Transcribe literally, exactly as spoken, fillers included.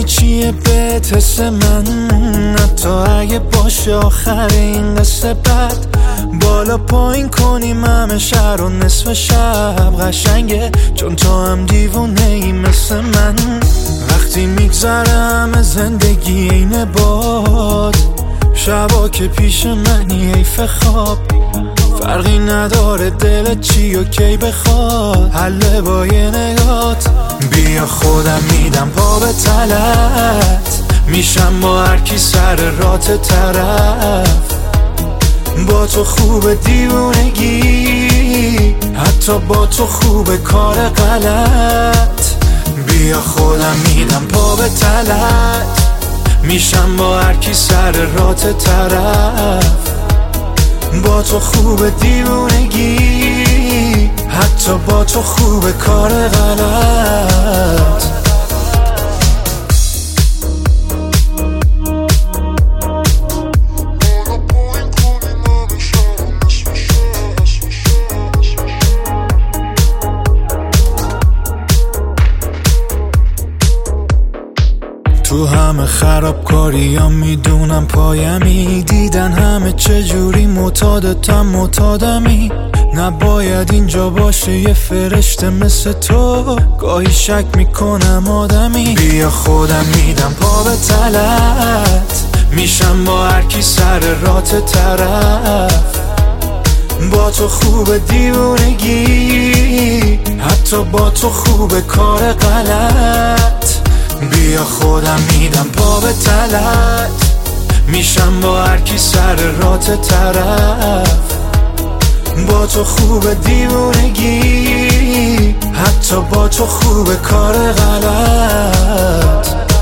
چیه به حس من، حتی اگه باشه آخر این قصه بد. بالا پایین کنیم همه شهر و نصف شب قشنگه، چون تو هم دیوونه ای مثل من. وقتی میگذره همه زندگی اینه باد، شبا که پیش منی حیف خواب. فرقی نداره دلت چی و کی بخواد، حله با یه نگات. بیا خودم میدم پا به تلت، میشم با هر کی سر رات طرف. با تو خوب دیوونگی، حتی با تو خوب کار غلط. بیا خودم میدم پا به تلت، میشم با هر کی سر رات طرف. با تو خوب دیوونگی، حتی با تو خوب کار غلط. تو همه خرابکاری ها میدونم پایمی، دیدن همه چجوری معتادتم معتادمی. نباید اینجا باشه یه فرشته مثل تو، گاهی شک میکنم آدمی. بیا خودم میدم پا به تلت، میشم با هر کی سر رات طرف. با تو خوب دیوونگی، حتی با تو خوب کار غلط. بیا خودم میدم پا به تلت، میشم با هر کی سر رات طرف. با تو خوب دیوونگی، حتی با تو خوب کار غلط.